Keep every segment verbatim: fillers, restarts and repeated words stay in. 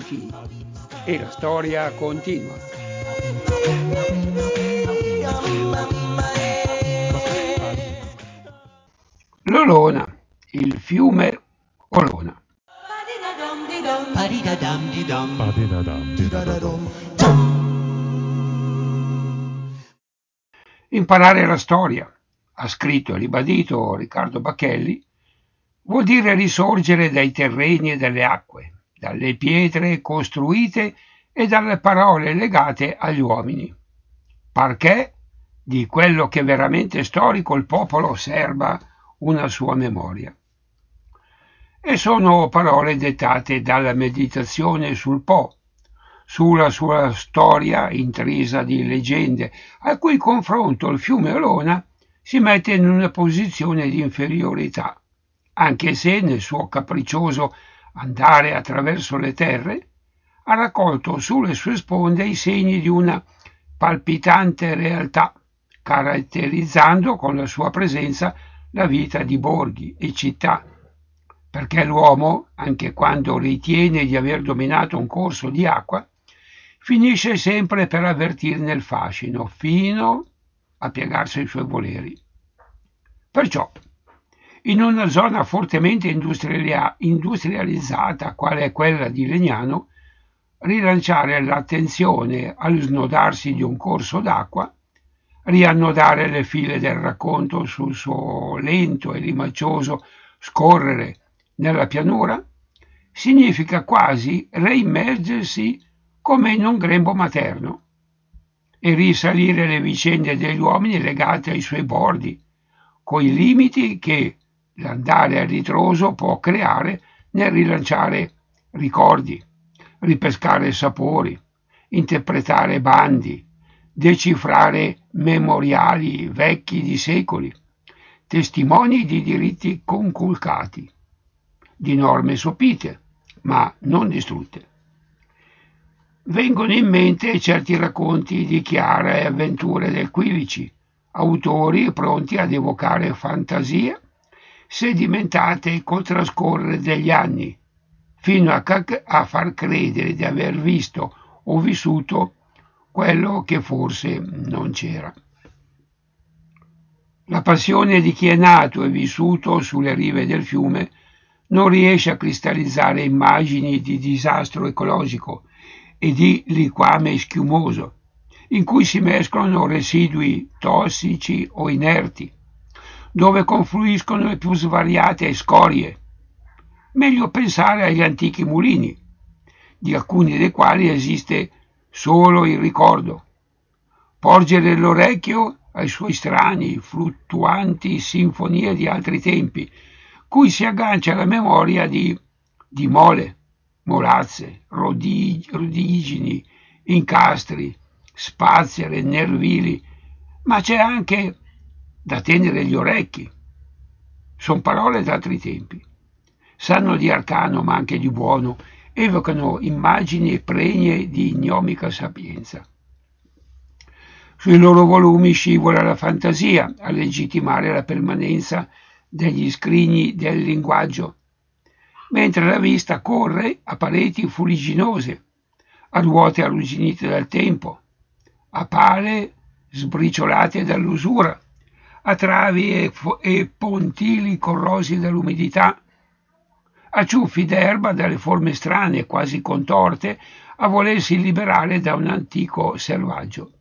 amici, e la storia continua. L'Olona, il fiume Olona. Imparare la storia, ha scritto e ribadito Riccardo Bacchelli, vuol dire risorgere dai terreni e dalle acque, dalle pietre costruite e dalle parole legate agli uomini, perché di quello che veramente è storico il popolo serba una sua memoria. E sono parole dettate dalla meditazione sul Po, sulla sua storia intrisa di leggende, al cui confronto il fiume Olona si mette in una posizione di inferiorità, anche se nel suo capriccioso andare attraverso le terre ha raccolto sulle sue sponde i segni di una palpitante realtà, caratterizzando con la sua presenza la vita di borghi e città, perché l'uomo, anche quando ritiene di aver dominato un corso di acqua, finisce sempre per avvertirne il fascino, fino a piegarsi ai suoi voleri. Perciò, in una zona fortemente industrializzata, quale è quella di Legnano, rilanciare l'attenzione allo snodarsi di un corso d'acqua, riannodare le file del racconto sul suo lento e rimacioso scorrere nella pianura, significa quasi reimmergersi come in un grembo materno e risalire le vicende degli uomini legate ai suoi bordi, coi limiti che l'andare a ritroso può creare nel rilanciare ricordi, ripescare sapori, interpretare bandi, decifrare memoriali vecchi di secoli, testimoni di diritti conculcati, di norme sopite, ma non distrutte. Vengono in mente certi racconti di Chiara e avventure del Quilici, autori pronti ad evocare fantasie sedimentate col trascorrere degli anni, fino a, a far credere di aver visto o vissuto quello che forse non c'era. La passione di chi è nato e vissuto sulle rive del fiume non riesce a cristallizzare immagini di disastro ecologico e di liquame schiumoso, in cui si mescolano residui tossici o inerti, dove confluiscono le più svariate scorie. Meglio pensare agli antichi mulini, di alcuni dei quali esiste solo il ricordo. Porgere l'orecchio ai suoi strani, fluttuanti sinfonie di altri tempi, cui si aggancia la memoria di, di mole, molazze, rodig, rodigini, incastri, spazzere, nervili, ma c'è anche da tenere gli orecchi. Sono parole d'altri tempi. Sanno di arcano, ma anche di buono, evocano immagini pregne di gnomica sapienza. Sui loro volumi scivola la fantasia a legittimare la permanenza degli scrigni del linguaggio, mentre la vista corre a pareti fuliginose, a ruote arrugginite dal tempo, a pale sbriciolate dall'usura, a travi e, e pontili corrosi dall'umidità, a ciuffi d'erba dalle forme strane, quasi contorte, a volersi liberare da un antico selvaggio.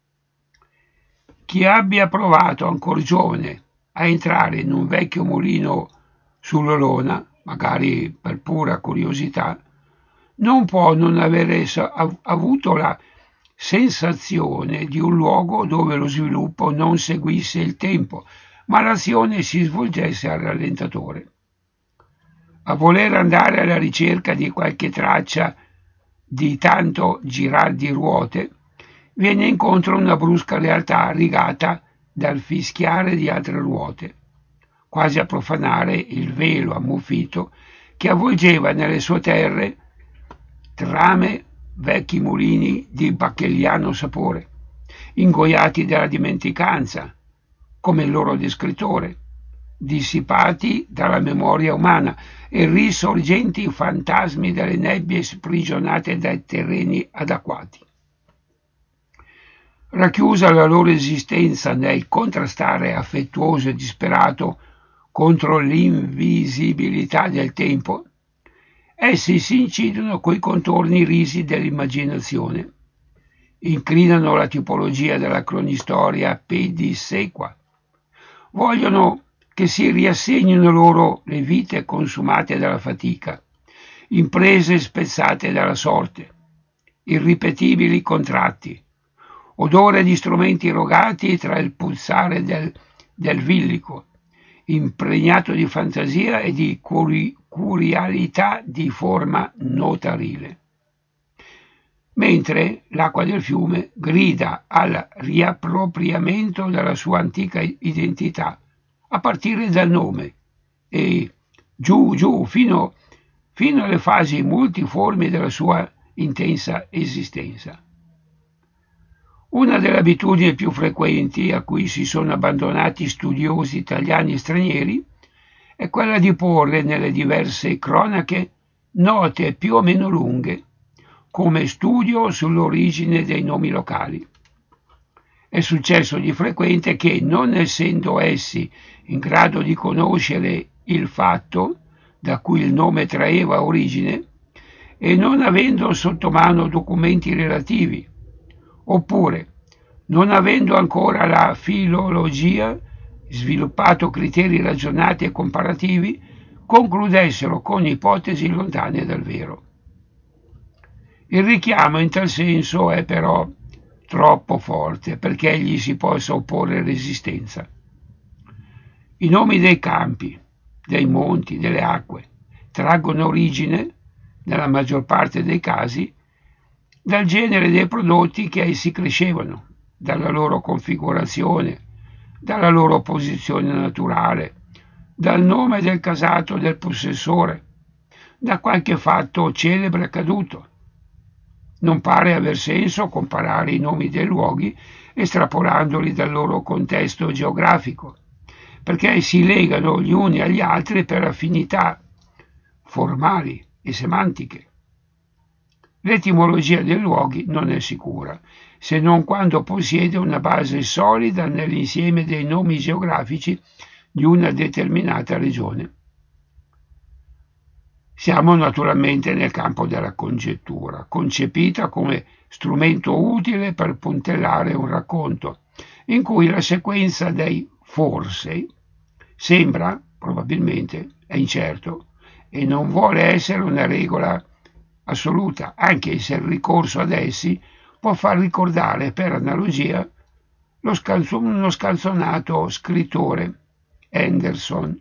Chi abbia provato ancor giovane a entrare in un vecchio mulino sull'Olona, magari per pura curiosità, non può non avere avuto la sensazione di un luogo dove lo sviluppo non seguisse il tempo, ma l'azione si svolgesse al rallentatore. A voler andare alla ricerca di qualche traccia di tanto girar di ruote, viene incontro una brusca realtà rigata dal fischiare di altre ruote, quasi a profanare il velo ammuffito che avvolgeva nelle sue terre trame vecchi mulini di bacchelliano sapore, ingoiati dalla dimenticanza, come il loro descrittore, dissipati dalla memoria umana e risorgenti fantasmi dalle nebbie sprigionate dai terreni adaquati. Racchiusa la loro esistenza nel contrastare affettuoso e disperato contro l'invisibilità del tempo, essi si incidono coi contorni risi dell'immaginazione, inclinano la tipologia della cronistoria pedissequa, vogliono che si riassegnino loro le vite consumate dalla fatica, imprese spezzate dalla sorte, irripetibili contratti, odore di strumenti rogati tra il pulsare del, del villico, impregnato di fantasia e di curi, curialità di forma notarile. Mentre l'acqua del fiume grida al riappropriamento della sua antica identità, a partire dal nome, e giù, giù, fino, fino alle fasi multiformi della sua intensa esistenza. Una delle abitudini più frequenti a cui si sono abbandonati studiosi italiani e stranieri è quella di porre nelle diverse cronache note più o meno lunghe, come studio sull'origine dei nomi locali. È successo di frequente che, non essendo essi in grado di conoscere il fatto da cui il nome traeva origine e non avendo sotto mano documenti relativi, oppure non avendo ancora la filologia sviluppato criteri ragionati e comparativi, concludessero con ipotesi lontane dal vero. Il richiamo in tal senso è però troppo forte perché gli si possa opporre resistenza. I nomi dei campi, dei monti, delle acque traggono origine, nella maggior parte dei casi, dal genere dei prodotti che essi crescevano, dalla loro configurazione, dalla loro posizione naturale, dal nome del casato del possessore, da qualche fatto celebre accaduto. Non pare aver senso comparare i nomi dei luoghi estrapolandoli dal loro contesto geografico, perché si legano gli uni agli altri per affinità formali e semantiche. L'etimologia dei luoghi non è sicura, se non quando possiede una base solida nell'insieme dei nomi geografici di una determinata regione. Siamo naturalmente nel campo della congettura, concepita come strumento utile per puntellare un racconto, in cui la sequenza dei forse sembra, probabilmente, è incerto, e non vuole essere una regola assoluta, anche se il ricorso ad essi può far ricordare per analogia lo, scalzo, uno scalzonato scrittore, Anderson.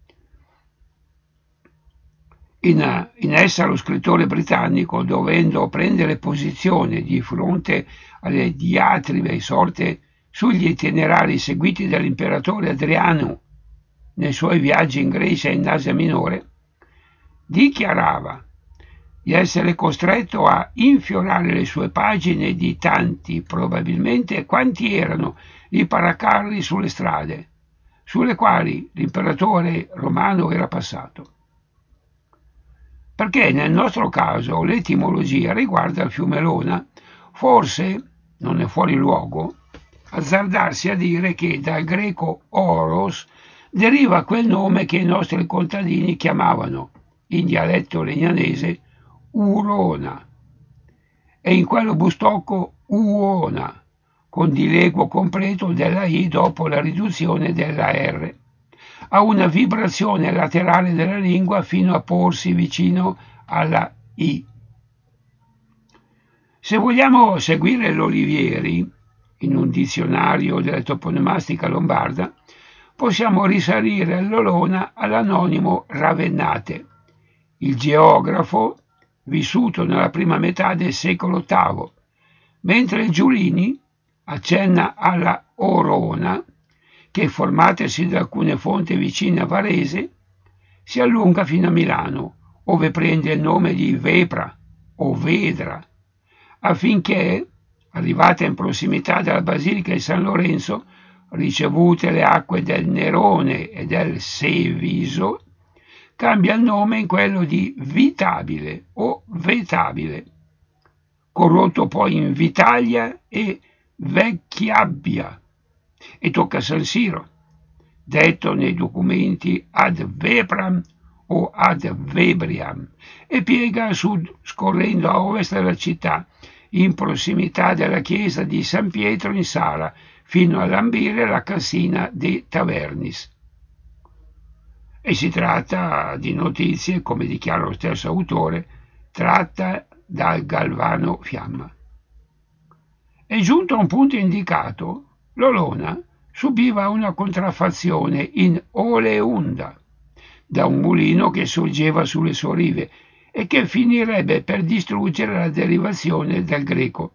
In, in essa lo scrittore britannico, dovendo prendere posizione di fronte alle diatribe sorte sugli itinerari seguiti dall'imperatore Adriano nei suoi viaggi in Grecia e in Asia Minore, dichiarava di essere costretto a infiorare le sue pagine di tanti, probabilmente, quanti erano i paracarri sulle strade, sulle quali l'imperatore romano era passato. Perché nel nostro caso l'etimologia riguarda il fiume Lona, forse non è fuori luogo azzardarsi a dire che dal greco oros deriva quel nome che i nostri contadini chiamavano, in dialetto legnanese, Urona, e in quello bustocco Uona, con dileguo completo della I dopo la riduzione della R, a una vibrazione laterale della lingua fino a porsi vicino alla I. Se vogliamo seguire l'Olivieri, in un dizionario della toponomastica lombarda, possiamo risalire all'Olona all'anonimo Ravennate, il geografo vissuto nella prima metà del secolo ottavo, mentre il Giulini accenna alla Orona, che, formatesi da alcune fonti vicine a Varese, si allunga fino a Milano, ove prende il nome di Vepra o Vedra, affinché, arrivata in prossimità della Basilica di San Lorenzo, ricevute le acque del Nerone e del Seviso, cambia il nome in quello di Vitabile o Vetabile, corrotto poi in Vitalia e Vecchiabbia, e tocca San Siro, detto nei documenti ad Vebram o ad Vebriam, e piega a sud scorrendo a ovest della città, in prossimità della chiesa di San Pietro in Sala, fino a lambire la Cassina di Tavernis. E si tratta di notizie, come dichiara lo stesso autore, tratta dal Galvano Fiamma. E giunto a un punto indicato, l'Olona subiva una contraffazione in oleunda da un mulino che sorgeva sulle sue rive e che finirebbe per distruggere la derivazione del greco.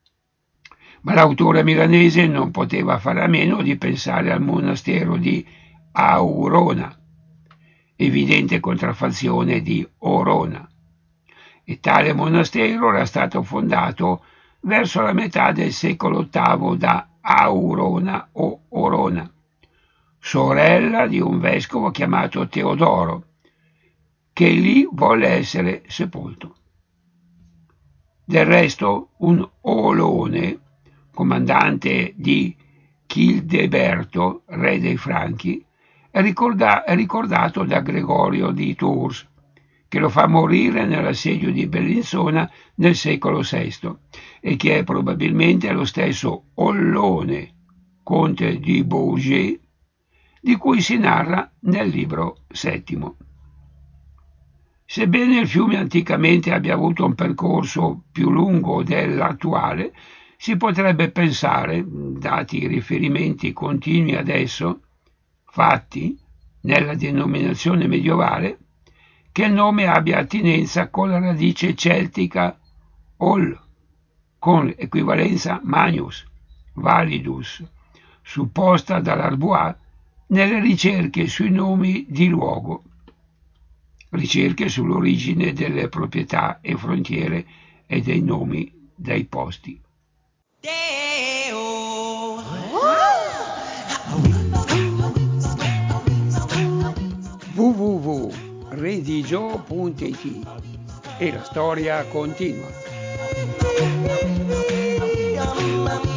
Ma l'autore milanese non poteva fare a meno di pensare al monastero di Aurona, evidente contraffazione di Orona, e tale monastero era stato fondato verso la metà del secolo ottavo da Aurona o Orona, sorella di un vescovo chiamato Teodoro, che lì volle essere sepolto. Del resto, un Olone, comandante di Childeberto, re dei Franchi, è, ricorda- è ricordato da Gregorio di Tours, che lo fa morire nell'assedio di Bellinzona nel secolo sesto e che è probabilmente lo stesso Ollone, conte di Bourget, di cui si narra nel libro settimo. Sebbene il fiume anticamente abbia avuto un percorso più lungo dell'attuale, si potrebbe pensare, dati i riferimenti continui ad esso, fatti nella denominazione medievale, che il nome abbia attinenza con la radice celtica ol, con equivalenza manius, validus, supposta dall'Arbois nelle ricerche sui nomi di luogo, ricerche sull'origine delle proprietà e frontiere e dei nomi dei posti. w w w punto redigio punto i t e la storia continua.